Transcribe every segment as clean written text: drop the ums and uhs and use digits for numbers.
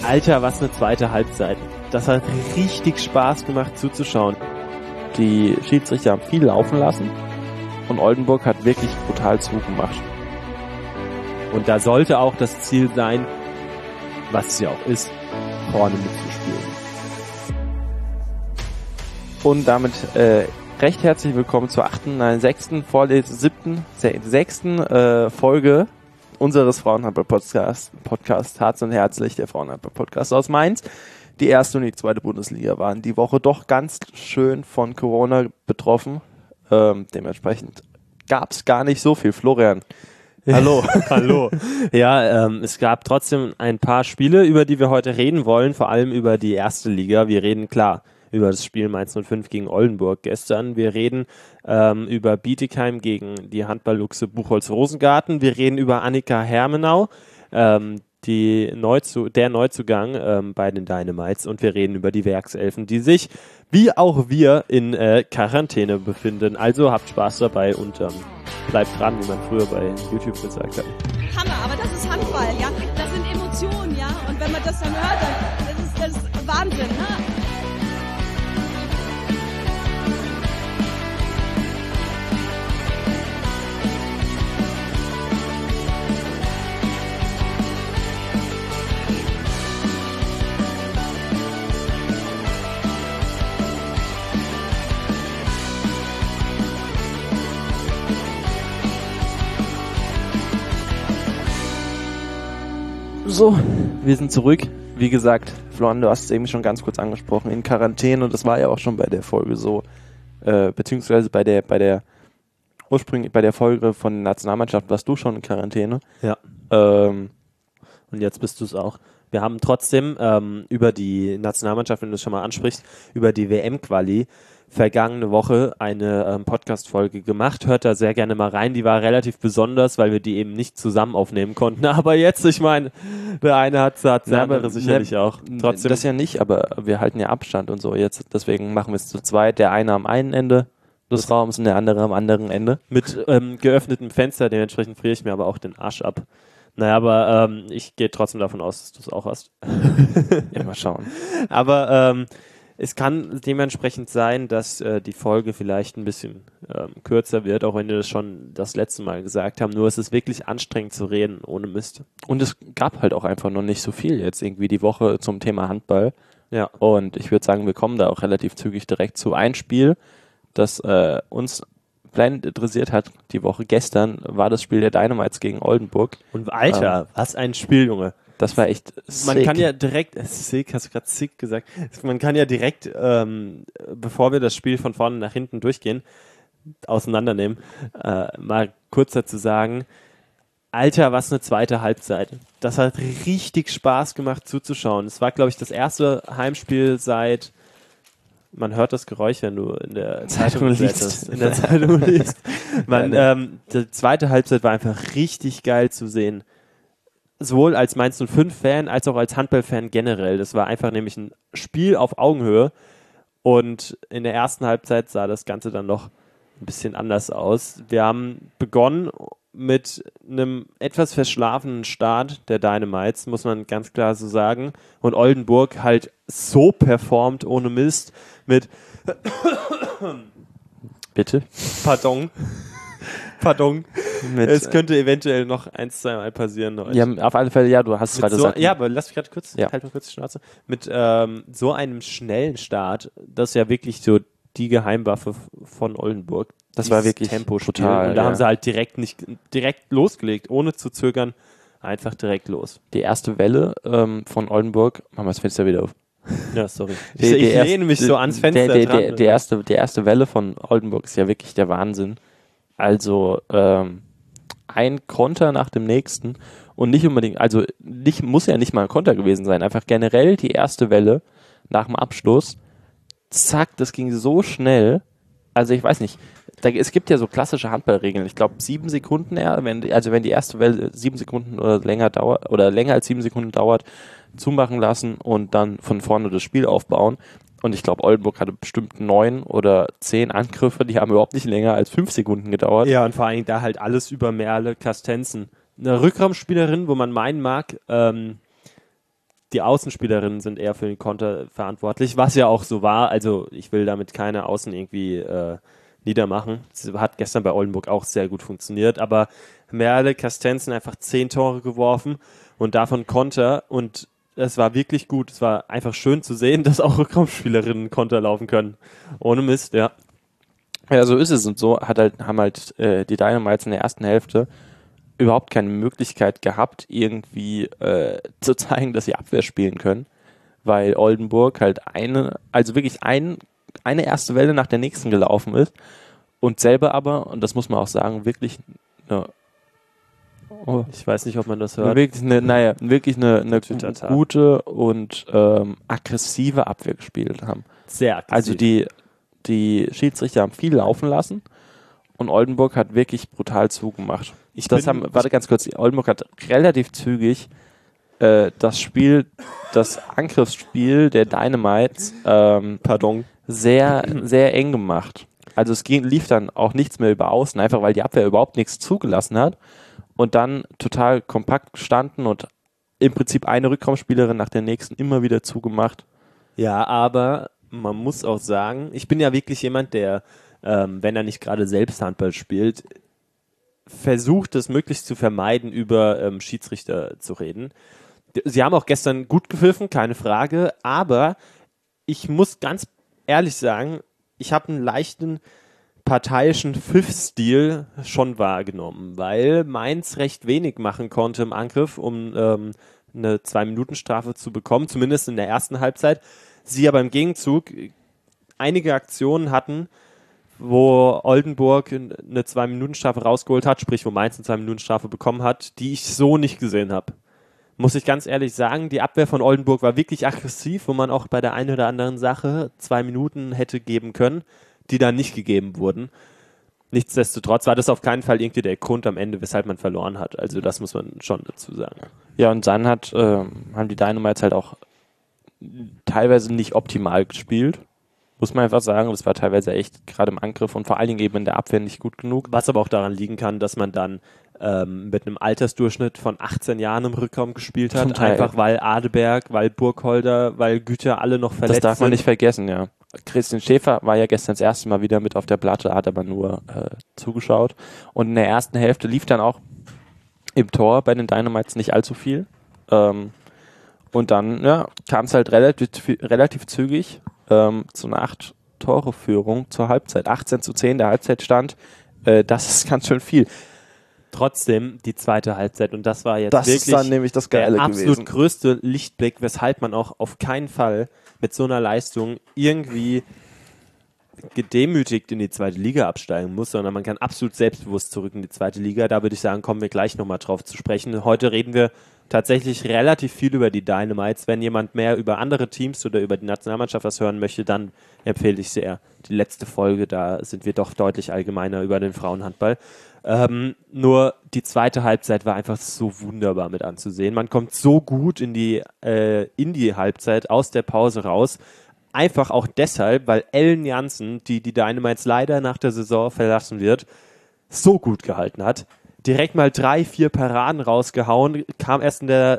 Alter, was eine zweite Halbzeit. Das hat richtig Spaß gemacht zuzuschauen. Die Schiedsrichter haben viel laufen lassen und Oldenburg hat wirklich brutal zugemacht. Und da sollte auch das Ziel sein, was es ja auch ist, vorne mitzuspielen. Und damit recht herzlich willkommen zur sechsten Folge unseres Frauenhandball-Podcasts Herz und Herzlich, der Frauenhandball-Podcast aus Mainz. Die erste und die zweite Bundesliga waren die Woche doch ganz schön von Corona betroffen. Dementsprechend gab es gar nicht so viel. Florian, hallo. Hallo. Ja, es gab trotzdem ein paar Spiele, über die wir heute reden wollen, vor allem über die erste Liga. Wir reden, klar, über das Spiel Mainz 05 gegen Oldenburg gestern. Wir reden über Bietigheim gegen die Handball-Luchse Buchholz-Rosengarten. Wir reden über Annika Hermenau, der Neuzugang bei den Dynamites. Und wir reden über die Werkselfen, die sich, wie auch wir, in Quarantäne befinden. Also habt Spaß dabei und bleibt dran, wie man früher bei YouTube gesagt hat. Hammer, aber das ist Handball, ja. Das sind Emotionen, ja. Und wenn man das dann hört, dann das ist Wahnsinn, ne? So, wir sind zurück. Wie gesagt, Florian, du hast es eben schon ganz kurz angesprochen, in Quarantäne, und das war ja auch schon bei der Folge so, beziehungsweise bei der Folge von der Nationalmannschaft warst du schon in Quarantäne. Ja. Und jetzt bist du es auch. Wir haben trotzdem über die Nationalmannschaft, wenn du es schon mal ansprichst, über die WM-Quali vergangene Woche eine Podcast-Folge gemacht. Hört da sehr gerne mal rein. Die war relativ besonders, weil wir die eben nicht zusammen aufnehmen konnten. Aber jetzt, ich meine, der eine hat der andere sicherlich auch. Trotzdem. Das ja nicht, aber wir halten ja Abstand und so jetzt. Deswegen machen wir es zu zweit. Der eine am einen Ende des Raums und der andere am anderen Ende. Mit geöffnetem Fenster, dementsprechend friere ich mir aber auch den Arsch ab. Naja, aber ich gehe trotzdem davon aus, dass du es auch hast. Ja, mal schauen. Aber es kann dementsprechend sein, dass die Folge vielleicht ein bisschen kürzer wird, auch wenn wir das schon das letzte Mal gesagt haben. Nur es ist wirklich anstrengend zu reden, ohne Mist. Und es gab halt auch einfach noch nicht so viel jetzt irgendwie die Woche zum Thema Handball. Ja. Und ich würde sagen, wir kommen da auch relativ zügig direkt zu. Ein Spiel, das uns blendend interessiert hat die Woche gestern, war das Spiel der Dynamites gegen Oldenburg. Und Alter, was ein Spiel, Junge. Das war echt sick. Man kann ja direkt, sick, hast du gerade sick gesagt, man kann ja direkt, bevor wir das Spiel von vorne nach hinten durchgehen, auseinandernehmen, mal kurz dazu sagen, Alter, was eine zweite Halbzeit. Das hat richtig Spaß gemacht zuzuschauen. Es war, glaube ich, das erste Heimspiel seit, man hört das Geräusch, wenn du in der Zeitung liest. In der Zeitung liest. Die zweite Halbzeit war einfach richtig geil zu sehen. Sowohl als Mainz 05-Fan als auch als Handball-Fan generell. Das war einfach nämlich ein Spiel auf Augenhöhe. Und in der ersten Halbzeit sah das Ganze dann noch ein bisschen anders aus. Wir haben begonnen mit einem etwas verschlafenen Start der Dynamites, muss man ganz klar so sagen. Und Oldenburg halt so performt ohne Mist mit Bitte? Pardon. Es könnte eventuell noch 1-2 Mal passieren heute. Ja, auf alle Fälle, ja, du hast es gerade gesagt. Ja, aber lass mich gerade kurz, ja. halt mal kurz die Schnauze. Mit so einem schnellen Start, das ist ja wirklich so die Geheimwaffe von Oldenburg. Das war wirklich brutal. Und da haben sie halt direkt losgelegt, ohne zu zögern, einfach direkt los. Die erste Welle von Oldenburg, machen wir das Fenster wieder auf. Ja, sorry. Ich lehne mich so ans Fenster dran. Die erste Welle von Oldenburg ist ja wirklich der Wahnsinn. Also ein Konter nach dem nächsten und nicht unbedingt, also muss ja nicht mal ein Konter gewesen sein, einfach generell die erste Welle nach dem Abschluss, zack, das ging so schnell, also ich weiß nicht, es gibt ja so klassische Handballregeln, ich glaube 7 Sekunden, wenn die erste Welle 7 Sekunden oder länger dauert, oder länger als 7 Sekunden dauert, zumachen lassen und dann von vorne das Spiel aufbauen. Und ich glaube, Oldenburg hatte bestimmt 9 oder 10 Angriffe, die haben überhaupt nicht länger als 5 Sekunden gedauert. Ja, und vor allem da halt alles über Merle Kastensen. Eine Rückraumspielerin, wo man meinen mag, die Außenspielerinnen sind eher für den Konter verantwortlich, was ja auch so war. Also ich will damit keine Außen irgendwie niedermachen. Das hat gestern bei Oldenburg auch sehr gut funktioniert, aber Merle Carstensen einfach 10 Tore geworfen und davon Konter und es war wirklich gut. Es war einfach schön zu sehen, dass auch Rückraumspielerinnen Konter laufen können. Ohne Mist, ja. Ja, so ist es. Und so haben die Dynamites in der ersten Hälfte überhaupt keine Möglichkeit gehabt, irgendwie zu zeigen, dass sie Abwehr spielen können, weil Oldenburg halt eine erste Welle nach der nächsten gelaufen ist und selber aber, und das muss man auch sagen, wirklich ich weiß nicht, ob man das hört. wirklich eine gute und aggressive Abwehr gespielt haben. Sehr aggressiv. Also die Schiedsrichter haben viel laufen lassen und Oldenburg hat wirklich brutal zugemacht. Oldenburg hat relativ zügig das Angriffsspiel der Dynamites sehr, sehr eng gemacht. Also lief dann auch nichts mehr über Außen, einfach weil die Abwehr überhaupt nichts zugelassen hat und dann total kompakt gestanden und im Prinzip eine Rückraumspielerin nach der nächsten immer wieder zugemacht. Ja, aber man muss auch sagen, ich bin ja wirklich jemand, der, wenn er nicht gerade selbst Handball spielt, versucht es möglichst zu vermeiden, über Schiedsrichter zu reden. Sie haben auch gestern gut gepfiffen, keine Frage, aber ich muss ganz ehrlich sagen, ich habe einen leichten parteiischen Pfiffstil schon wahrgenommen, weil Mainz recht wenig machen konnte im Angriff, um eine 2-Minuten-Strafe zu bekommen, zumindest in der ersten Halbzeit. Sie aber im Gegenzug einige Aktionen hatten, wo Oldenburg eine 2-Minuten-Strafe rausgeholt hat, sprich wo Mainz eine 2-Minuten-Strafe bekommen hat, die ich so nicht gesehen habe. Muss ich ganz ehrlich sagen, die Abwehr von Oldenburg war wirklich aggressiv, wo man auch bei der einen oder anderen Sache 2 Minuten hätte geben können, die dann nicht gegeben wurden. Nichtsdestotrotz war das auf keinen Fall irgendwie der Grund am Ende, weshalb man verloren hat. Also das muss man schon dazu sagen. Ja, und dann haben die Dynamites halt auch teilweise nicht optimal gespielt. Muss man einfach sagen, das war teilweise echt gerade im Angriff und vor allen Dingen eben in der Abwehr nicht gut genug. Was aber auch daran liegen kann, dass man dann mit einem Altersdurchschnitt von 18 Jahren im Rückraum gespielt hat. Einfach weil Adeberg, weil Burgholder, weil Güter alle noch verletzt sind. Das darf man nicht vergessen, ja. Christian Schäfer war ja gestern das erste Mal wieder mit auf der Platte, hat aber nur zugeschaut. Und in der ersten Hälfte lief dann auch im Tor bei den Dynamites nicht allzu viel. Und dann kam es halt relativ zügig zu einer 8-Tore-Führung zur Halbzeit. 18:10 der Halbzeitstand. Das ist ganz schön viel. Trotzdem die zweite Halbzeit und das war jetzt das wirklich ist dann nämlich das Geile der absolut gewesen. Größte Lichtblick, weshalb man auch auf keinen Fall mit so einer Leistung irgendwie gedemütigt in die zweite Liga absteigen muss, sondern man kann absolut selbstbewusst zurück in die zweite Liga. Da würde ich sagen, kommen wir gleich nochmal drauf zu sprechen. Heute reden wir tatsächlich relativ viel über die Dynamites. Wenn jemand mehr über andere Teams oder über die Nationalmannschaft was hören möchte, dann empfehle ich sehr die letzte Folge. Da sind wir doch deutlich allgemeiner über den Frauenhandball. Nur die zweite Halbzeit war einfach so wunderbar mit anzusehen. Man kommt so gut in die Halbzeit aus der Pause raus. Einfach auch deshalb, weil Ellen Janssen, die Dynamites leider nach der Saison verlassen wird, so gut gehalten hat. Direkt mal 3-4 Paraden rausgehauen, kam erst in der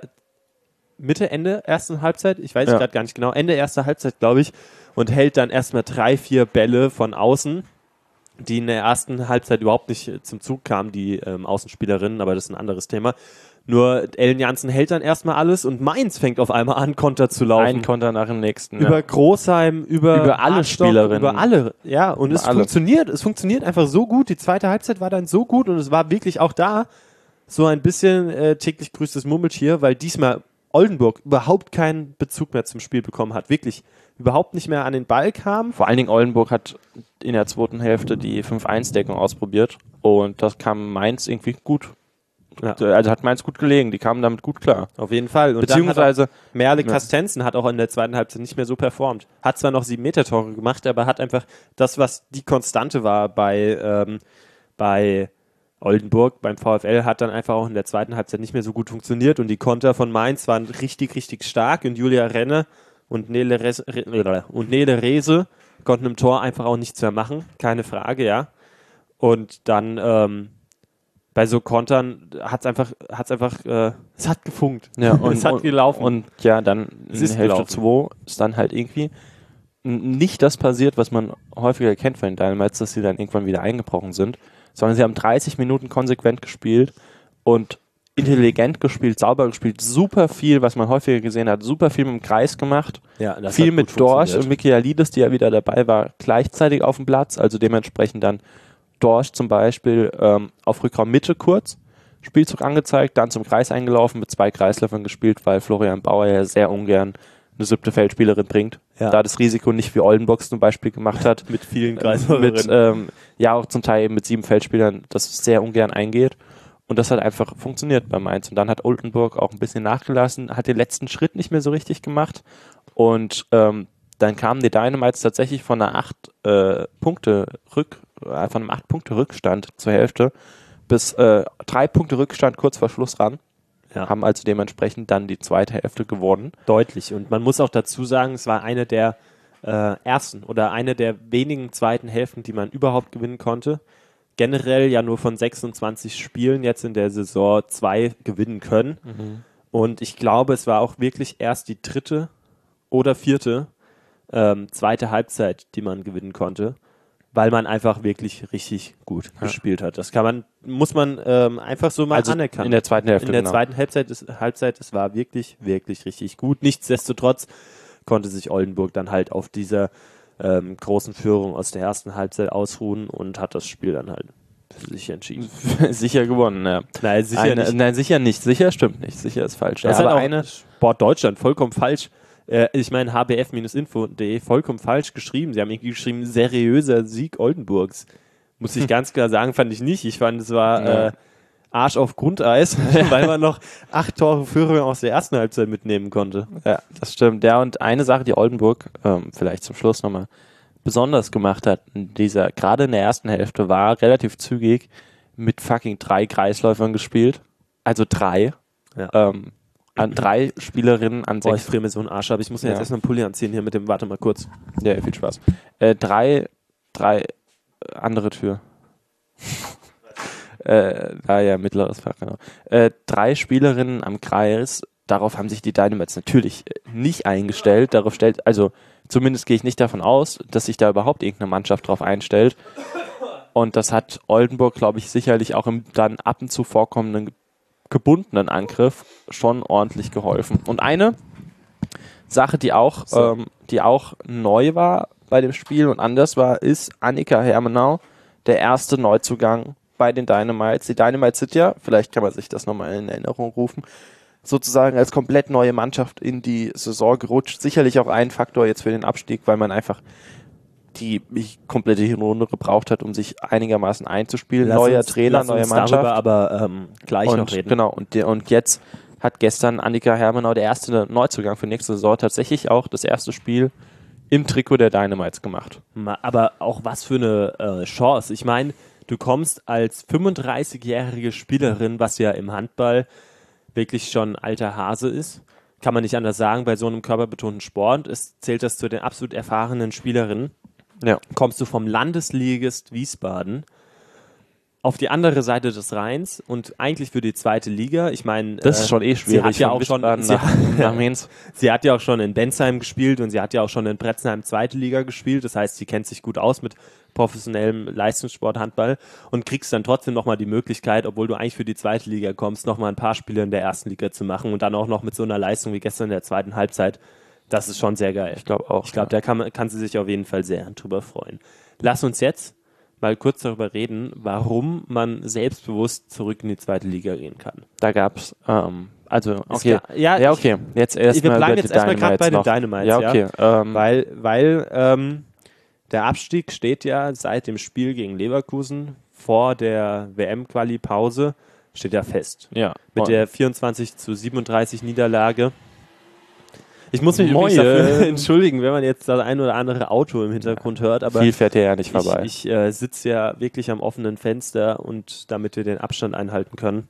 Ende ersten Halbzeit, ich weiß gerade gar nicht genau, Ende erster Halbzeit, glaube ich, und hält dann erstmal 3-4 Bälle von außen, die in der ersten Halbzeit überhaupt nicht zum Zug kamen, die Außenspielerinnen, aber das ist ein anderes Thema. Nur Ellen Janssen hält dann erstmal alles und Mainz fängt auf einmal an, Konter zu laufen. Ein Konter nach dem nächsten. Über Großheim, über alle Hartstock, Spielerinnen. über alle. Ja, und es funktioniert einfach so gut. Die zweite Halbzeit war dann so gut und es war wirklich auch da so ein bisschen täglich grüßt das Murmeltier, weil diesmal Oldenburg überhaupt keinen Bezug mehr zum Spiel bekommen hat. Wirklich überhaupt nicht mehr an den Ball kam. Vor allen Dingen Oldenburg hat in der zweiten Hälfte die 5-1-Deckung ausprobiert und das kam Mainz irgendwie gut. Ja. Also hat Mainz gut gelegen, die kamen damit gut klar. Auf jeden Fall. Und beziehungsweise Merle Carstensen hat auch in der zweiten Halbzeit nicht mehr so performt. Hat zwar noch 7-Meter-Tore gemacht, aber hat einfach das, was die Konstante war bei Oldenburg, beim VfL, hat dann einfach auch in der zweiten Halbzeit nicht mehr so gut funktioniert und die Konter von Mainz waren richtig, richtig stark und Julia Renne und Nele Rehse konnten im Tor einfach auch nichts mehr machen, keine Frage, ja. Und dann bei so Kontern es hat gefunkt. Ja, und es hat gelaufen. Und ja, dann in ist Hälfte 2 ist dann halt irgendwie nicht das passiert, was man häufiger kennt von den Dynamites, dass sie dann irgendwann wieder eingebrochen sind, sondern sie haben 30 Minuten konsequent gespielt und intelligent gespielt, sauber gespielt, super viel, was man häufiger gesehen hat, super viel mit dem Kreis gemacht, Ja, das viel hat gut mit Dorsch funktioniert. und Michaelidis, die ja wieder dabei war, gleichzeitig auf dem Platz, also dementsprechend dann Dorsch zum Beispiel auf Rückraum Mitte kurz, Spielzug angezeigt, dann zum Kreis eingelaufen, mit 2 Kreisläufern gespielt, weil Florian Bauer ja sehr ungern eine 7. Feldspielerin bringt. Ja. Da das Risiko nicht wie Oldenburg zum Beispiel gemacht hat. Mit vielen mit, Kreisläuferinnen. ja auch zum Teil eben mit 7 Feldspielern, das sehr ungern eingeht. Und das hat einfach funktioniert bei Mainz. Und dann hat Oldenburg auch ein bisschen nachgelassen, hat den letzten Schritt nicht mehr so richtig gemacht. Und dann kamen die Dynamites tatsächlich von einer 8 Punkte Rückstand zur Hälfte bis 3 Punkte Rückstand kurz vor Schluss ran. Ja. Haben also dementsprechend dann die zweite Hälfte gewonnen. Deutlich. Und man muss auch dazu sagen, es war eine der ersten oder eine der wenigen zweiten Hälften, die man überhaupt gewinnen konnte. Generell ja nur von 26 Spielen jetzt in der Saison 2 gewinnen können. Und ich glaube, es war auch wirklich erst die 3. oder 4. Zweite Halbzeit, die man gewinnen konnte, weil man einfach wirklich richtig gut gespielt hat. Das muss man einfach so mal anerkennen. In der zweiten Hälfte, In der zweiten Halbzeit, es war wirklich, wirklich richtig gut. Nichtsdestotrotz konnte sich Oldenburg dann halt auf dieser großen Führung aus der ersten Halbzeit ausruhen und hat das Spiel dann halt für sich entschieden. Sicher gewonnen, ja. Nein, sicher nicht. Nein, sicher nicht. Sicher stimmt nicht. Sicher ist falsch. Das Ja, ist aber halt auch Sport Deutschland vollkommen falsch. Ich meine, hbf-info.de vollkommen falsch geschrieben. Sie haben irgendwie geschrieben, seriöser Sieg Oldenburgs. Muss ich ganz klar sagen, fand ich nicht. Ich fand, es war Arsch auf Grundeis, weil man noch 8 Tore Führung aus der ersten Halbzeit mitnehmen konnte. Ja, das stimmt. Ja, und eine Sache, die Oldenburg vielleicht zum Schluss nochmal besonders gemacht hat, gerade in der ersten Hälfte, war relativ zügig mit fucking 3 Kreisläufern gespielt. Also 3. Ja. An 3 Spielerinnen an 6. Ich friere mir so einen Arsch ab. Ich muss mir jetzt Ja. erstmal einen Pulli anziehen hier mit dem, warte mal kurz. Ja, viel Spaß. 3 andere Tür. Mittleres Fach, genau. 3 Spielerinnen am Kreis, darauf haben sich die Dynamites natürlich nicht eingestellt. Zumindest gehe ich nicht davon aus, dass sich da überhaupt irgendeine Mannschaft drauf einstellt. Und das hat Oldenburg, glaube ich, sicherlich auch im dann ab und zu vorkommenden gebundenen Angriff schon ordentlich geholfen. Und eine Sache, die auch neu war bei dem Spiel und anders war, ist Annika Hermenau, der erste Neuzugang bei den Dynamites. Die Dynamites sind ja, vielleicht kann man sich das nochmal in Erinnerung rufen, sozusagen als komplett neue Mannschaft in die Saison gerutscht. Sicherlich auch ein Faktor jetzt für den Abstieg, weil man einfach die komplette Hinrunde gebraucht hat, um sich einigermaßen einzuspielen. Neuer Trainer, neue Mannschaft. Darüber aber gleich noch reden. Genau, und jetzt hat gestern Annika Hermenau, der erste Neuzugang für nächste Saison, tatsächlich auch das erste Spiel im Trikot der Dynamites gemacht. Aber auch was für eine Chance. Ich meine, du kommst als 35-jährige Spielerin, was ja im Handball wirklich schon alter Hase ist, kann man nicht anders sagen, bei so einem körperbetonten Sport, zählt das zu den absolut erfahrenen Spielerinnen. Ja. Kommst du vom Landesligist Wiesbaden auf die andere Seite des Rheins und eigentlich für die zweite Liga. Ich meine, Das ist schon schwierig. Sie hat ja auch schon, nach Mainz. sie hat ja auch schon in Bensheim gespielt und sie hat ja auch schon in Bretzenheim zweite Liga gespielt. Das heißt, sie kennt sich gut aus mit professionellem Leistungssport, Handball und kriegst dann trotzdem nochmal die Möglichkeit, obwohl du eigentlich für die zweite Liga kommst, nochmal ein paar Spiele in der ersten Liga zu machen und dann auch noch mit so einer Leistung wie gestern in der zweiten Halbzeit. Das ist schon sehr geil. Ich glaube auch. Ich glaube, da kann sie sich auf jeden Fall sehr drüber freuen. Lass uns jetzt mal kurz darüber reden, warum man selbstbewusst zurück in die zweite Liga gehen kann. Da gab es, okay. Okay. Jetzt erstmal wir bleiben jetzt erstmal gerade bei den Dynamites. Ja, okay. Weil der Abstieg steht ja seit dem Spiel gegen Leverkusen vor der WM-Quali-Pause, steht ja fest. Ja. Mit der 24:37 Niederlage. Ich muss mich übrigens dafür entschuldigen, wenn man jetzt das ein oder andere Auto im Hintergrund hört, aber viel fährt ja nicht vorbei. Ich sitze ja wirklich am offenen Fenster und damit wir den Abstand einhalten können.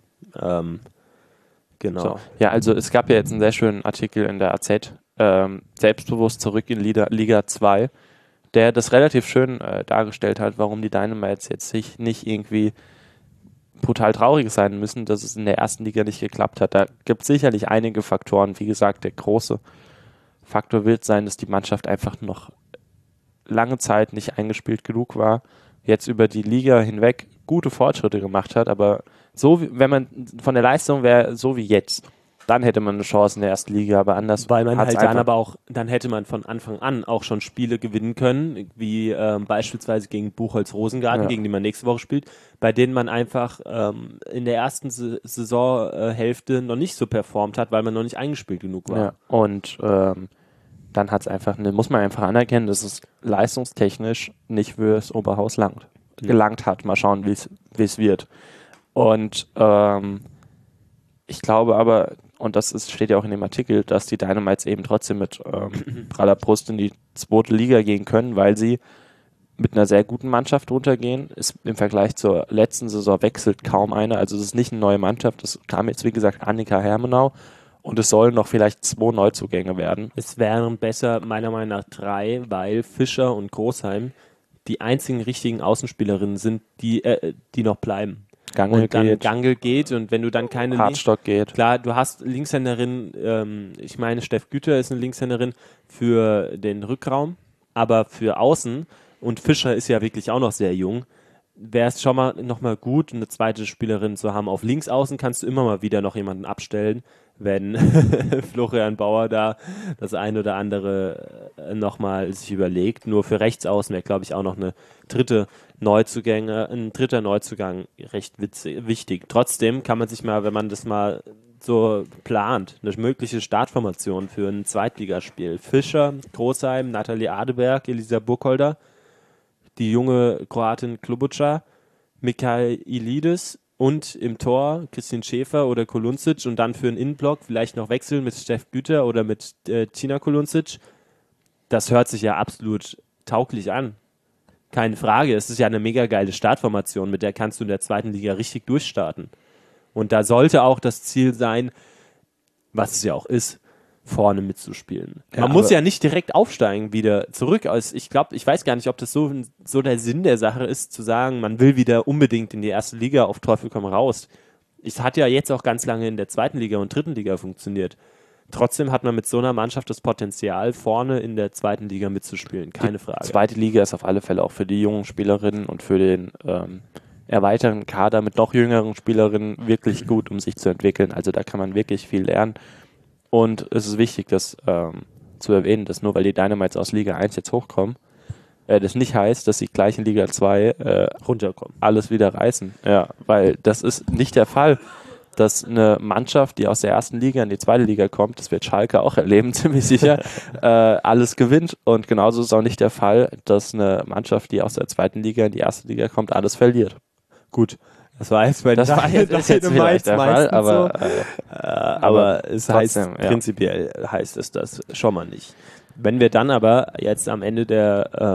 Genau. So. Ja, also es gab ja jetzt einen sehr schönen Artikel in der AZ, selbstbewusst zurück in Liga 2, der das relativ schön dargestellt hat, warum die Dynamites jetzt sich nicht irgendwie brutal traurig sein müssen, dass es in der ersten Liga nicht geklappt hat. Da gibt es sicherlich einige Faktoren. Wie gesagt, der große Faktor wird sein, dass die Mannschaft einfach noch lange Zeit nicht eingespielt genug war, jetzt über die Liga hinweg gute Fortschritte gemacht hat, aber so, wenn man von der Leistung wäre, so wie jetzt, dann hätte man eine Chance in der ersten Liga, aber anders. Weil man hat's halt dann einfach- aber auch, dann hätte man von Anfang an auch schon Spiele gewinnen können, wie beispielsweise gegen Buchholz-Rosengarten, Ja. gegen die man nächste Woche spielt, bei denen man einfach in der ersten Saisonhälfte noch nicht so performt hat, weil man noch nicht eingespielt genug war. Ja, und dann hat's einfach, muss man einfach anerkennen, dass es leistungstechnisch nicht fürs Oberhaus gelangt hat. Mal schauen, wie es wird. Und ich glaube aber, und steht ja auch in dem Artikel, dass die Dynamites eben trotzdem mit praller Brust in die zweite Liga gehen können, weil sie mit einer sehr guten Mannschaft runtergehen. Ist im Vergleich zur letzten Saison wechselt kaum eine. Also es ist nicht eine neue Mannschaft. Es kam jetzt, wie gesagt, Annika Hermenau. Und es sollen noch vielleicht 2 Neuzugänge werden. Es wären besser, meiner Meinung nach 3, weil Fischer und Großheim die einzigen richtigen Außenspielerinnen sind, die noch bleiben. Gangel Und dann geht, Gangel geht und wenn du dann keine Hartstock geht. Klar, du hast Linkshänderin, ich meine, Steff Güter ist eine Linkshänderin für den Rückraum, aber für Außen, und Fischer ist ja wirklich auch noch sehr jung, wäre es schon mal nochmal gut, eine zweite Spielerin zu haben. Auf Linksaußen kannst du immer mal wieder noch jemanden abstellen, wenn Florian Bauer da das ein oder andere nochmal sich überlegt. Nur für Rechtsaußen wäre, glaube ich, auch noch ein dritter Neuzugang recht wichtig. Trotzdem kann man sich mal, wenn man das mal so plant, eine mögliche Startformation für ein Zweitligaspiel. Fischer, Großheim, Nathalie Adeberg, Elisa Burkholder, die junge Kroatin Klobučar, Michailidis und im Tor Christian Schäfer oder Koluncic und dann für einen Innenblock vielleicht noch wechseln mit Steff Güter oder mit Tina Koluncic. Das hört sich ja absolut tauglich an. Keine Frage, es ist ja eine mega geile Startformation, mit der kannst du in der zweiten Liga richtig durchstarten. Und da sollte auch das Ziel sein, was es ja auch ist, vorne mitzuspielen. Ja, Man muss aber- ja nicht direkt aufsteigen wieder zurück. Also ich weiß gar nicht, ob das so der Sinn der Sache ist, zu sagen, man will wieder unbedingt in die erste Liga auf Teufel komm raus. Es hat ja jetzt auch ganz lange in der zweiten Liga und dritten Liga funktioniert. Trotzdem hat man mit so einer Mannschaft das Potenzial, vorne in der zweiten Liga mitzuspielen. Keine Frage. Zweite Liga ist auf alle Fälle auch für die jungen Spielerinnen und für den erweiterten Kader mit noch jüngeren Spielerinnen wirklich gut, um sich zu entwickeln. Also da kann man wirklich viel lernen. Und es ist wichtig, das zu erwähnen, dass nur weil die Dynamites aus Liga 1 jetzt hochkommen, das nicht heißt, dass sie gleich in Liga 2 runterkommen. alles wieder reißen. Ja, weil das ist nicht der Fall, dass eine Mannschaft, die aus der ersten Liga in die zweite Liga kommt, das wird Schalke auch erleben, ziemlich sicher, alles gewinnt. Und genauso ist auch nicht der Fall, dass eine Mannschaft, die aus der zweiten Liga in die erste Liga kommt, alles verliert. Gut, das war jetzt bei Das war jetzt, ist jetzt vielleicht der Fall, aber, aber es trotzdem, heißt, ja. prinzipiell heißt es das schon mal nicht. Wenn wir dann aber jetzt am Ende der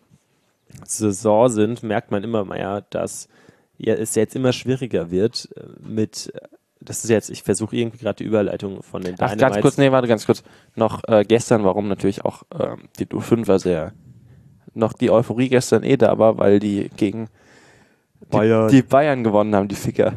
Saison sind, merkt man immer mehr, dass es jetzt immer schwieriger wird das ist jetzt, ich versuche irgendwie gerade die Überleitung von den Ach, ganz kurz, noch gestern, warum natürlich auch die U5er noch die Euphorie gestern da war, weil die gegen die Bayern gewonnen haben, die Ficker.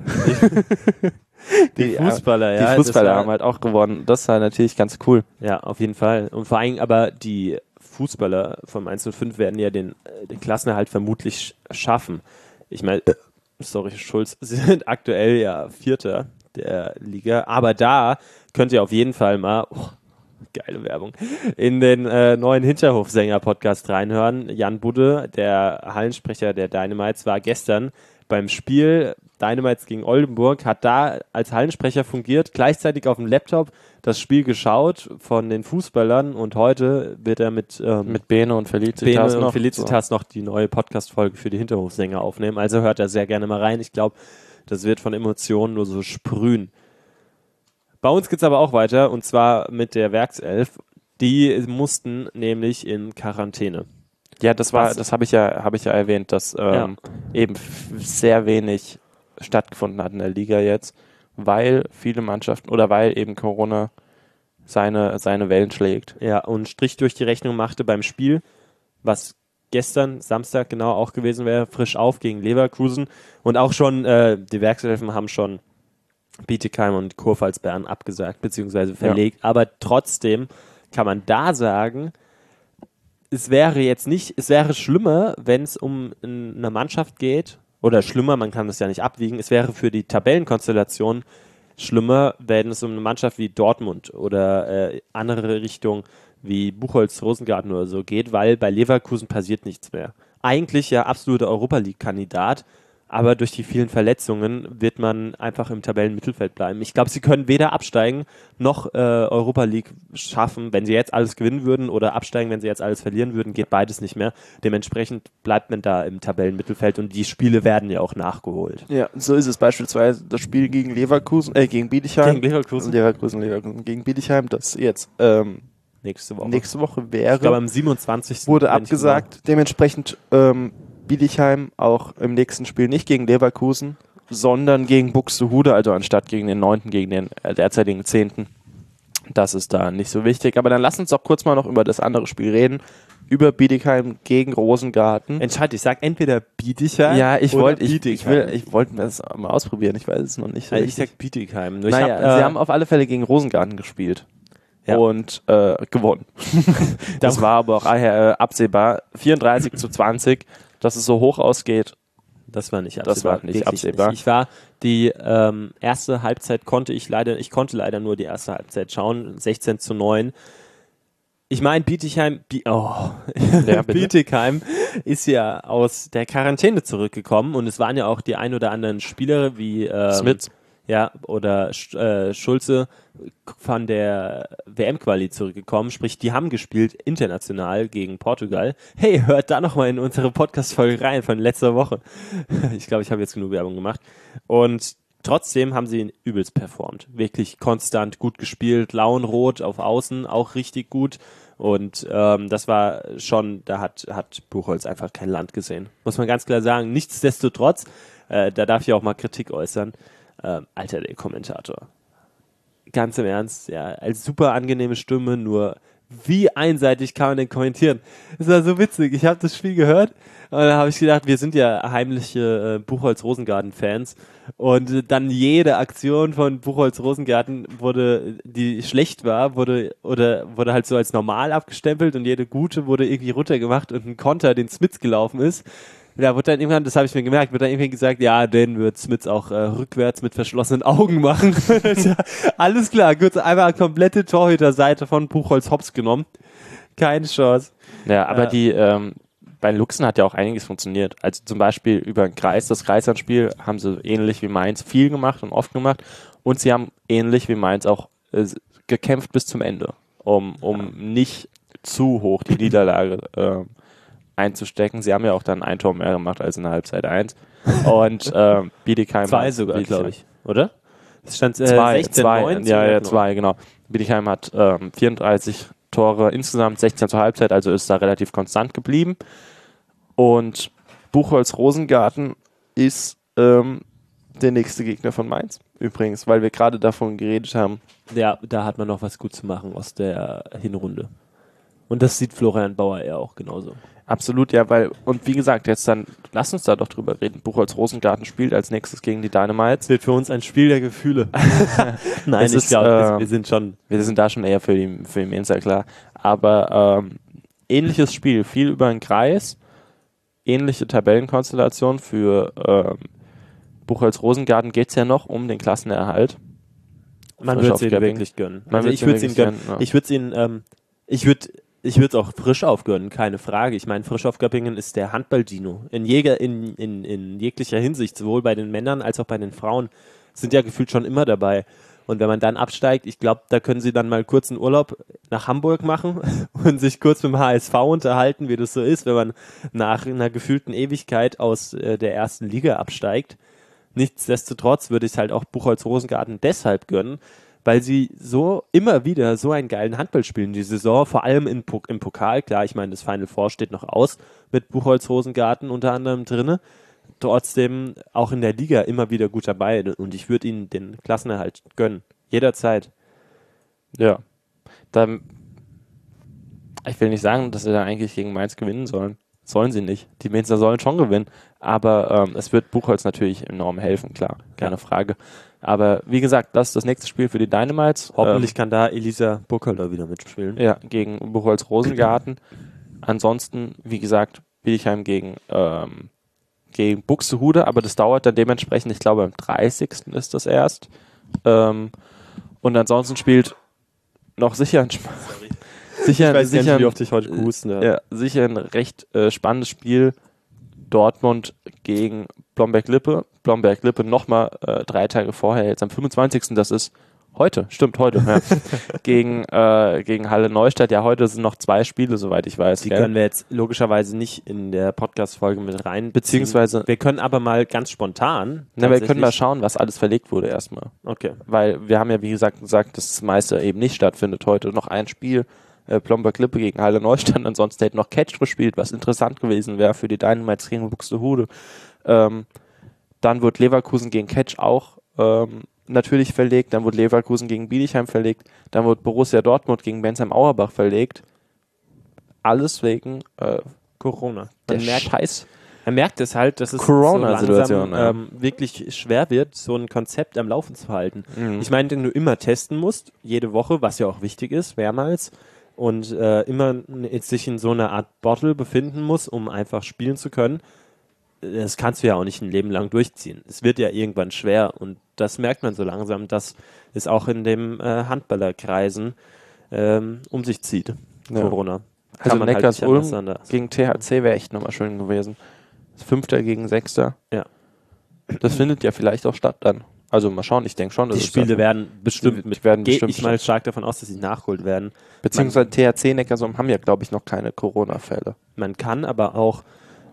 Die Fußballer, ja. Die Fußballer das war- haben halt auch gewonnen. Das war natürlich ganz cool. Ja, auf jeden Fall. Und vor allem aber die Fußballer vom 105 werden ja den Klassenerhalt vermutlich schaffen. Ich meine, Schulz, sie sind aktuell ja Vierter der Liga, aber da könnt ihr auf jeden Fall mal, geile Werbung, in den neuen Hinterhofsänger-Podcast reinhören. Jan Budde, der Hallensprecher der Dynamites, war gestern beim Spiel Dynamites gegen Oldenburg, hat da als Hallensprecher fungiert, gleichzeitig auf dem Laptop das Spiel geschaut von den Fußballern und heute wird er mit Bene und Felicitas noch die neue Podcast-Folge für die Hinterhofsänger aufnehmen. Also hört da sehr gerne mal rein. Ich glaube, das wird von Emotionen nur so sprühen. Bei uns geht es aber auch weiter und zwar mit der Werkself. Die mussten nämlich in Quarantäne. Ja, das habe ich ja erwähnt, dass eben sehr wenig stattgefunden hat in der Liga jetzt, weil viele Mannschaften oder weil eben Corona seine Wellen schlägt. Ja, und Strich durch die Rechnung machte beim Spiel, was gestern, Samstag genau auch gewesen wäre, frisch auf gegen Leverkusen. Und auch schon, die Werkselfen haben schon Bietigheim und Kurpfalzbern abgesagt, beziehungsweise verlegt. Ja. Aber trotzdem kann man da sagen, es wäre schlimmer, wenn es um eine Mannschaft geht, oder schlimmer, man kann das ja nicht abwiegen, es wäre für die Tabellenkonstellation schlimmer, wenn es um eine Mannschaft wie Dortmund oder andere Richtung wie Buchholz, Rosengarten oder so geht, weil bei Leverkusen passiert nichts mehr. Eigentlich ja absoluter Europa-League-Kandidat, aber durch die vielen Verletzungen wird man einfach im Tabellenmittelfeld bleiben. Ich glaube, sie können weder absteigen noch Europa League schaffen, wenn sie jetzt alles gewinnen würden, oder absteigen, wenn sie jetzt alles verlieren würden, geht beides nicht mehr. Dementsprechend bleibt man da im Tabellenmittelfeld und die Spiele werden ja auch nachgeholt. Ja, so ist es beispielsweise das Spiel gegen gegen Bietigheim. Gegen Bietigheim, das jetzt nächste Woche wäre. Ich glaube, am 27. wurde abgesagt. Dementsprechend Bietigheim auch im nächsten Spiel nicht gegen Leverkusen, sondern gegen Buxtehude, also anstatt gegen den 9., gegen den derzeitigen 10. Das ist da nicht so wichtig. Aber dann lass uns doch kurz mal noch über das andere Spiel reden. Über Bietigheim gegen Rosengarten. Entscheid, ich sag entweder Bietigheim oder Bietigheim. Ich wollte das mal ausprobieren, ich weiß es noch nicht so richtig. Ich sag Bietigheim. Sie haben auf alle Fälle gegen Rosengarten gespielt. Ja. Und gewonnen. Das war aber auch absehbar. 34-20. Dass es so hoch ausgeht, das war nicht absehbar. Nicht. Ich war die erste Halbzeit konnte leider nur die erste Halbzeit schauen, 16-9. Ich meine, Bietigheim ist ja aus der Quarantäne zurückgekommen und es waren ja auch die ein oder anderen Spieler wie Smits. Ja, oder Schulze von der WM-Quali zurückgekommen, sprich, die haben gespielt international gegen Portugal. Hey, hört da nochmal in unsere Podcast-Folge rein von letzter Woche. Ich glaube, ich habe jetzt genug Werbung gemacht. Und trotzdem haben sie übelst performt. Wirklich konstant gut gespielt, Launrot auf Außen, auch richtig gut. Und das war schon, da hat Buchholz einfach kein Land gesehen. Muss man ganz klar sagen. Nichtsdestotrotz, da darf ich auch mal Kritik äußern. Alter, der Kommentator. Ganz im Ernst, ja, als super angenehme Stimme, nur wie einseitig kann man denn kommentieren? Das war so witzig. Ich habe das Spiel gehört und dann habe ich gedacht, wir sind ja heimliche Buchholz-Rosengarten-Fans und dann jede Aktion von Buchholz-Rosengarten die schlecht war, wurde halt so als normal abgestempelt und jede gute wurde irgendwie runtergemacht und ein Konter, den Smits gelaufen ist. Da wurde dann irgendwann, das habe ich mir gemerkt, wird dann irgendwie gesagt, ja, den wird Smits auch rückwärts mit verschlossenen Augen machen. Ja, alles klar, gut, einmal komplette Torhüterseite von Buchholz Hops genommen. Keine Chance. Ja, aber bei Luchsen hat ja auch einiges funktioniert. Also zum Beispiel über den Kreis, das Kreisanspiel haben sie ähnlich wie Mainz viel gemacht und oft gemacht. Und sie haben ähnlich wie Mainz auch gekämpft bis zum Ende, um nicht zu hoch die Niederlage einzustecken. Sie haben ja auch dann ein Tor mehr gemacht als in der Halbzeit 1. Und Bietigheim 2 sogar, glaube ich, oder? Es stand 16-9. Ja, 2, genau. Bietigheim hat 34 Tore insgesamt, 16 zur Halbzeit, also ist da relativ konstant geblieben. Und Buchholz-Rosengarten ist der nächste Gegner von Mainz, übrigens, weil wir gerade davon geredet haben. Ja, da hat man noch was gut zu machen aus der Hinrunde. Und das sieht Florian Bauer eher auch genauso. Absolut, ja, und wie gesagt, jetzt dann, lass uns da doch drüber reden. Buchholz-Rosengarten spielt als nächstes gegen die Dynamites. Wird für uns ein Spiel der Gefühle. Nein, ich glaube, wir sind da schon eher für die Mainzer, klar. Aber ähnliches Spiel, viel über den Kreis, ähnliche Tabellenkonstellation für Buchholz-Rosengarten geht es ja noch um den Klassenerhalt. Man wird es ihnen wirklich gönnen. Also ich würde es ihnen gönnen. Ich würde es auch Frischhoff gönnen, keine Frage. Ich meine, Frischhoff-Göppingen ist der Handball-Dino. In jeglicher Hinsicht, sowohl bei den Männern als auch bei den Frauen, sind ja gefühlt schon immer dabei. Und wenn man dann absteigt, ich glaube, da können sie dann mal kurz einen Urlaub nach Hamburg machen und sich kurz mit dem HSV unterhalten, wie das so ist, wenn man nach einer gefühlten Ewigkeit aus der ersten Liga absteigt. Nichtsdestotrotz würde ich es halt auch Buchholz-Rosengarten deshalb gönnen, weil sie so immer wieder so einen geilen Handball spielen, die Saison, vor allem im Pokal. Klar, ich meine, das Final Four steht noch aus, mit Buchholz-Rosengarten unter anderem drinne. Trotzdem auch in der Liga immer wieder gut dabei und ich würde ihnen den Klassenerhalt gönnen. Jederzeit. Ja. Ich will nicht sagen, dass sie da eigentlich gegen Mainz gewinnen sollen. Sollen sie nicht. Die Mainzer sollen schon gewinnen. Aber es wird Buchholz natürlich enorm helfen, klar. Keine Frage. Aber wie gesagt, das ist das nächste Spiel für die Dynamites. Hoffentlich kann da Elisa Burkhalter wieder mitspielen. Ja, gegen Buchholz-Rosengarten. Ansonsten, wie gesagt, Bietigheim gegen Buxtehude, aber das dauert dann dementsprechend, ich glaube, am 30. ist das erst. Und ansonsten spielt noch sicher ein sicher ein recht spannendes Spiel. Dortmund gegen Blomberg-Lippe. Blomberg-Lippe nochmal 3 Tage vorher, jetzt am 25. Das ist heute, ja. gegen Halle Neustadt. Ja, heute sind noch 2 Spiele, soweit ich weiß. Die können wir jetzt logischerweise nicht in der Podcast-Folge mit rein. Beziehungsweise wir können aber mal ganz spontan. Wir können mal schauen, was alles verlegt wurde erstmal. Okay. Weil wir haben ja, wie gesagt, dass das meiste eben nicht stattfindet. Heute noch ein Spiel. Blomberg-Lippe gegen Halle Neustadt. Ansonsten hätte noch Catch gespielt, was interessant gewesen wäre für die Dynamites gegen Buxtehude. Dann wird Leverkusen gegen Catch auch natürlich verlegt, dann wurde Leverkusen gegen Bietigheim verlegt, dann wurde Borussia Dortmund gegen Bensheim-Auerbach verlegt. Alles wegen Corona. Man merkt es halt, dass es Corona-Situation, so langsam wirklich schwer wird, so ein Konzept am Laufen zu halten. Mhm. Ich meine, wenn du immer testen musst, jede Woche, was ja auch wichtig ist, mehrmals, und immer sich in so einer Art Bottle befinden muss, um einfach spielen zu können, das kannst du ja auch nicht ein Leben lang durchziehen. Es wird ja irgendwann schwer und das merkt man so langsam, dass es auch in den Handballerkreisen um sich zieht, Corona. Also Kann man Neckars halt nicht Ulm gegen THC wäre echt nochmal schön gewesen. 5. gegen 6. Ja. Das findet ja vielleicht auch statt dann. Also mal schauen, ich denke schon. Die Spiele werden bestimmt gehe ich mal stark davon aus, dass sie nachgeholt werden. Beziehungsweise THC Neckarsulm haben ja, glaube ich, noch keine Corona-Fälle. Man kann aber auch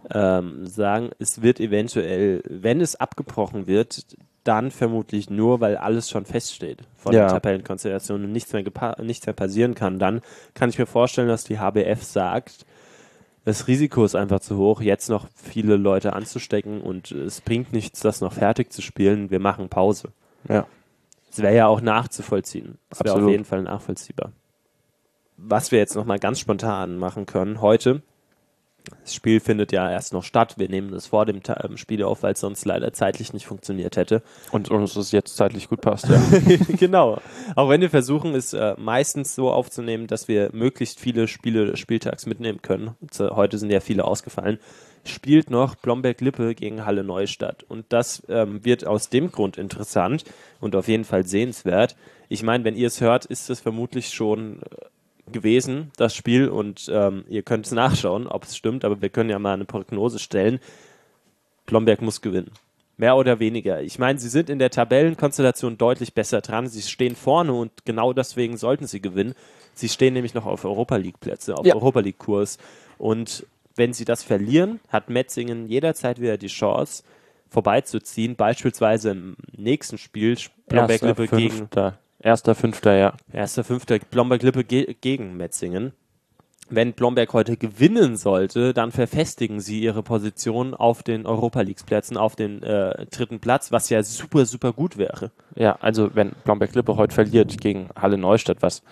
sagen, es wird eventuell, wenn es abgebrochen wird, dann vermutlich nur, weil alles schon feststeht von der Tabellenkonstellation und nichts mehr passieren kann. Dann kann ich mir vorstellen, dass die HBF sagt, das Risiko ist einfach zu hoch, jetzt noch viele Leute anzustecken und es bringt nichts, das noch fertig zu spielen. Wir machen Pause. Ja. Das wäre ja auch nachzuvollziehen. Das wäre auf Absolut. jeden Fall nachvollziehbar. Was wir jetzt nochmal ganz spontan machen können, heute, das Spiel findet ja erst noch statt. Wir nehmen das vor dem Spiel auf, weil es sonst leider zeitlich nicht funktioniert hätte. Und uns es jetzt zeitlich gut passt, ja. Genau. Auch wenn wir versuchen, es meistens so aufzunehmen, dass wir möglichst viele Spiele spieltags mitnehmen können. Und, heute sind ja viele ausgefallen. Spielt noch Blomberg-Lippe gegen Halle Neustadt. Und das wird aus dem Grund interessant und auf jeden Fall sehenswert. Ich meine, wenn ihr es hört, ist es vermutlich schon gewesen, das Spiel, und ihr könnt es nachschauen, ob es stimmt, aber wir können ja mal eine Prognose stellen. Blomberg muss gewinnen. Mehr oder weniger. Ich meine, sie sind in der Tabellenkonstellation deutlich besser dran. Sie stehen vorne und genau deswegen sollten sie gewinnen. Sie stehen nämlich noch auf Europa-League-Plätze, auf Europa-League-Kurs. Und wenn sie das verlieren, hat Metzingen jederzeit wieder die Chance, vorbeizuziehen. Beispielsweise im nächsten Spiel Blomberg-Lippe gegen 1.5., ja. 1.5. Blomberg-Lippe gegen Metzingen. Wenn Blomberg heute gewinnen sollte, dann verfestigen sie ihre Position auf den Europa-League-Plätzen, auf den 3. Platz, was ja super, super gut wäre. Ja, also wenn Blomberg-Lippe heute verliert gegen Halle Neustadt, was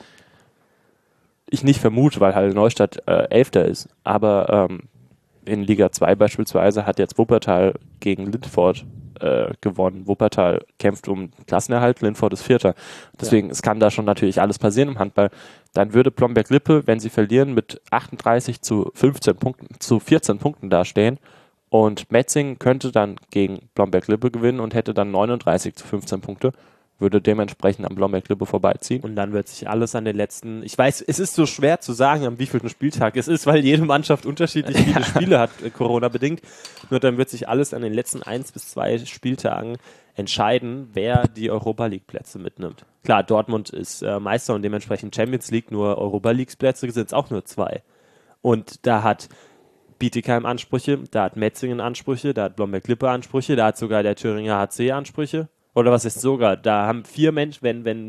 ich nicht vermute, weil Halle Neustadt 11. ist, aber in Liga 2 beispielsweise hat jetzt Wuppertal gegen Lindfort gewonnen. Wuppertal kämpft um Klassenerhalt, Lindfort ist 4. Deswegen, es kann da schon natürlich alles passieren im Handball. Dann würde Blomberg-Lippe, wenn sie verlieren, mit 38 zu 14 Punkten dastehen. Und Metzingen könnte dann gegen Blomberg-Lippe gewinnen und hätte dann 39 zu 15 Punkte. Würde dementsprechend am Blomberg-Lippe vorbeiziehen. Und dann wird sich alles an den letzten, ich weiß, es ist so schwer zu sagen, am wievielten Spieltag es ist, weil jede Mannschaft unterschiedlich viele Spiele hat, Corona-bedingt. Nur dann wird sich alles an den letzten 1 bis 2 Spieltagen entscheiden, wer die Europa-League-Plätze mitnimmt. Klar, Dortmund ist Meister und dementsprechend Champions League, nur Europa-League-Plätze sind es auch nur 2. Und da hat Bietigheim Ansprüche, da hat Metzingen Ansprüche, da hat Blomberg-Lippe Ansprüche, da hat sogar der Thüringer HC Ansprüche. Oder was ist sogar? Da haben 4 Menschen,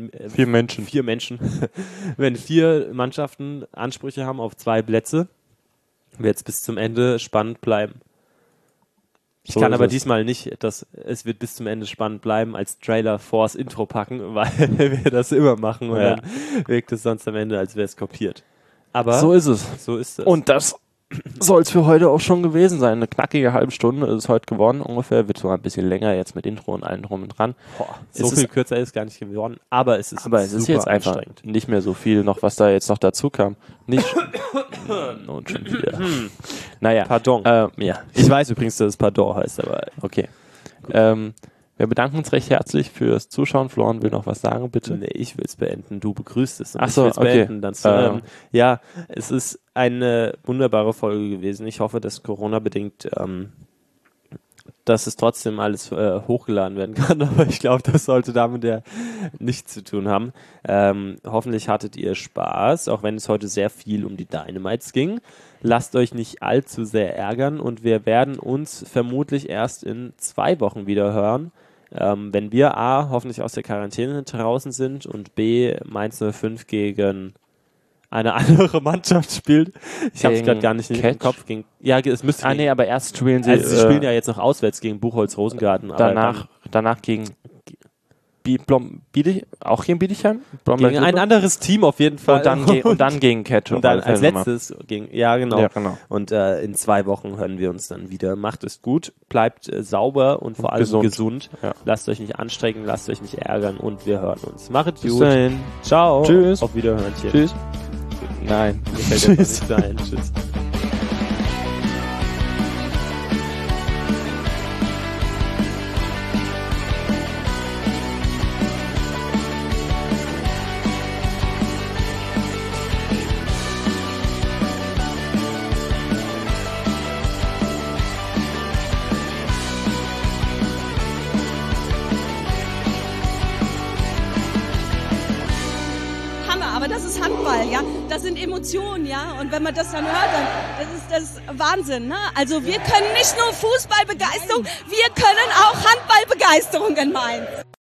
wenn 4 Mannschaften Ansprüche haben auf 2 Plätze, wird es bis zum Ende spannend bleiben. Ich kann aber diesmal nicht, es wird bis zum Ende spannend bleiben, als Trailer vors Intro packen, weil wir das immer machen und dann wirkt es sonst am Ende, als wäre es kopiert. Aber so ist es. So ist es. Und das soll es für heute auch schon gewesen sein. Eine knackige halbe Stunde ist es heute geworden ungefähr. Wird sogar ein bisschen länger jetzt mit Intro und allem drum und dran. So viel kürzer ist gar nicht geworden, aber es ist super jetzt einfach nicht mehr so viel noch, was da jetzt noch dazu kam. Nicht und schon wieder. Naja. Pardon. Ja. Ich weiß übrigens, dass es Pardon heißt, aber okay. Wir bedanken uns recht herzlich fürs Zuschauen. Florian will noch was sagen, bitte. Nee, ich will es beenden. Du begrüßt es. Ach so, ich will's okay. beenden. Dann, ja, es ist eine wunderbare Folge gewesen. Ich hoffe, dass Corona-bedingt, dass es trotzdem alles hochgeladen werden kann. Aber ich glaube, das sollte damit ja nichts zu tun haben. Hoffentlich hattet ihr Spaß, auch wenn es heute sehr viel um die Dynamites ging. Lasst euch nicht allzu sehr ärgern und wir werden uns vermutlich erst in 2 Wochen wieder hören. Wenn wir A, hoffentlich aus der Quarantäne draußen sind und B, Mainz 05 gegen eine andere Mannschaft spielt. Ich habe es gerade gar nicht im Kopf. Es müsste aber erst spielen sie... Also sie spielen ja jetzt noch auswärts gegen Buchholz-Rosengarten. Danach gegen... auch gegen Bietigheim? Gegen ein anderes Team auf jeden Fall. Und dann gegen Ketchup. Und dann als letztes gegen... Ja, genau. Ja, genau. Und in 2 Wochen hören wir uns dann wieder. Macht es gut, bleibt sauber und vor allem gesund. Ja. Lasst euch nicht anstrengen, lasst euch nicht ärgern und wir hören uns. Macht Bis gut. dahin. Ciao. Tschüss. Auf Wiederhören. Tschüss. Nein. Mir fällt jetzt noch nichts ein. Tschüss. Aber das ist Handball, ja. Das sind Emotionen, ja. Und wenn man das dann hört, dann das ist Wahnsinn, ne? Also wir können nicht nur Fußballbegeisterung, wir können auch Handballbegeisterung in Mainz.